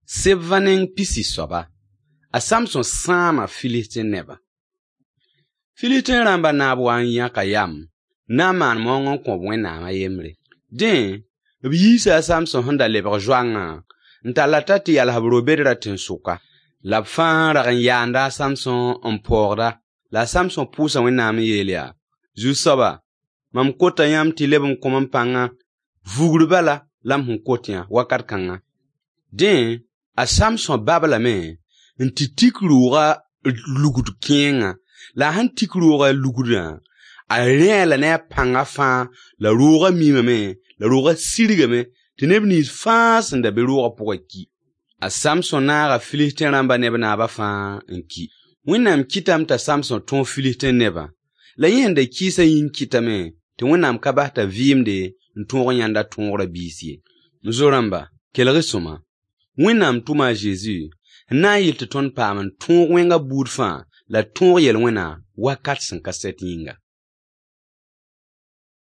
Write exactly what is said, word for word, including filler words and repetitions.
Sebvaning pisi soba. A Samson sama Filistin neba. Filistin ramba nabwan yaka yam. Na man mongon ko wena ma yemre. Den, biyisa a Samson honda lebra joanga. Ntalata ti alhabro bedra tin suka. La fan ragan yanda Samson empora. La Samson pousa wena ma yelia. Zu soba. Mam kota yam ti lebum komam panga. Vugru bala lam hun kotia wakat kanga. Den, a Samson babala me. Nti tikruga lugudu kienga. La han tikruga lugudu. A rien la ne panga fa. La roga mima me. La roga siriga me. Tenebni fans nda beroga poka ki. A Samson naga Filistin ramba neba naba fa nki. Winnam kitam ta Samson ton Filistin neba. La yende kisa yin kitame. Te winnam kabata vimde. Ntongo nyanda tongora bisiye. Nzoramba. Kelere soma. Winnam tuma Jésus. Na yil te ton paman tongo wenga boudfan. La tongo yel wena wakat san kaset yinga.